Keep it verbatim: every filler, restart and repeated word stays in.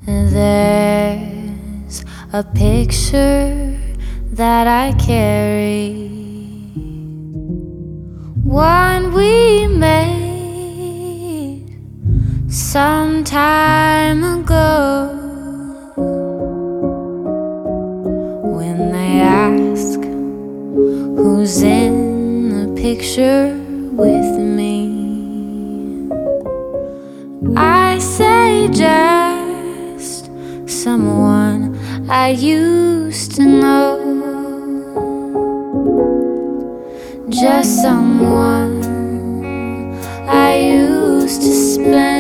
There's a picture that I carry, one we made some time ago. When they ask who's in the picture with me, I say just someone I used to know, just someone I used to spend